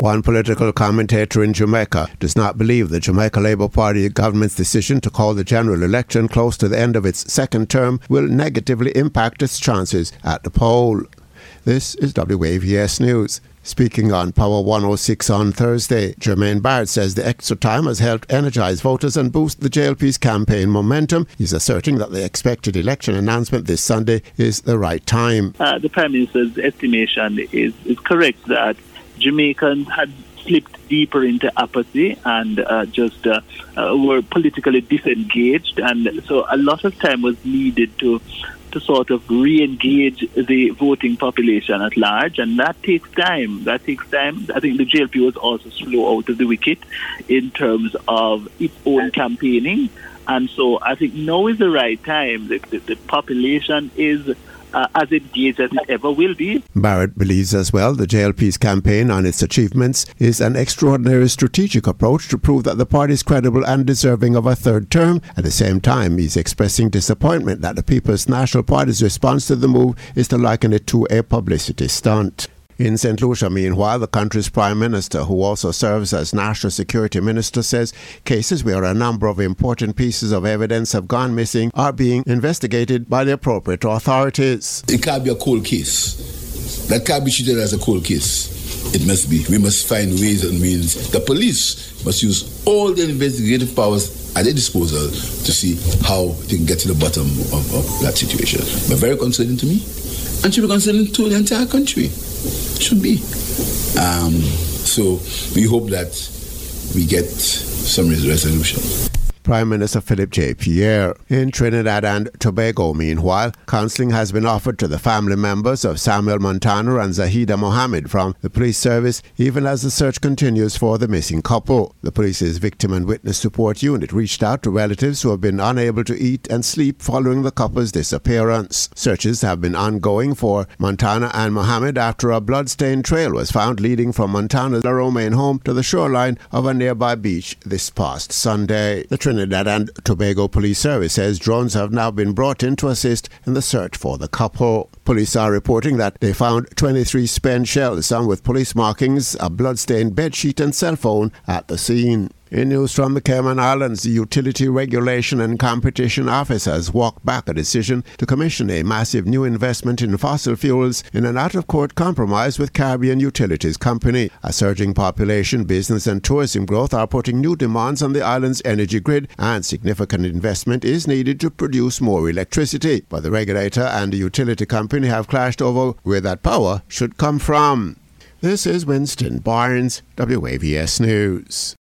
One political commentator in Jamaica does not believe the Jamaica Labour Party government's decision to call the general election close to the end of its second term will negatively impact its chances at the poll. This is WAVS News. Speaking on Power 106 on Thursday, Jermaine Barrett says the extra time has helped energize voters and boost the JLP's campaign momentum. He's asserting that the expected election announcement this Sunday is the right time. The Prime Minister's estimation is correct that Jamaicans had slipped deeper into apathy and were politically disengaged, and so a lot of time was needed to sort of re-engage the voting population at large, and that takes time. I think the JLP was also slow out of the wicket in terms of its own campaigning, and so I think now is the right time. The population is as engaged as it ever will be. Barrett believes as well the JLP's campaign on its achievements is an extraordinary strategic approach to prove that the party is credible and deserving of a third term. At the same time, he's expressing disappointment that the People's National Party's response to the move is to liken it to a publicity stunt. In St. Lucia, meanwhile, the country's Prime Minister, who also serves as National Security Minister, says cases where a number of important pieces of evidence have gone missing are being investigated by the appropriate authorities. It can't be a cold case. That can't be treated as a cold case. It must be. We must find ways and means. The police must use all the investigative powers at their disposal to see how they can get to the bottom of that situation. But very concerning to me, and should be concerning to the entire country. Should be. So we hope that we get some resolution. Prime Minister Philip J. Pierre. In Trinidad and Tobago, meanwhile, counselling has been offered to the family members of Samuel Montano and Zahida Mohammed from the police service, even as the search continues for the missing couple. The police's Victim and Witness Support Unit reached out to relatives who have been unable to eat and sleep following the couple's disappearance. Searches have been ongoing for Montano and Mohammed after a blood-stained trail was found leading from Montano's La Romaine home to the shoreline of a nearby beach this past Sunday. The Trinidad and Tobago Police Service says drones have now been brought in to assist in the search for the couple. Police are reporting that they found 23 spent shells, some with police markings, a blood-stained bedsheet and cell phone at the scene. In news from the Cayman Islands, the Utility Regulation and Competition Office has walked back a decision to commission a massive new investment in fossil fuels in an out-of-court compromise with Caribbean Utilities Company. A surging population, business and tourism growth are putting new demands on the island's energy grid, and significant investment is needed to produce more electricity. But the regulator and the utility company have clashed over where that power should come from. This is Winston Barnes, WAVS News.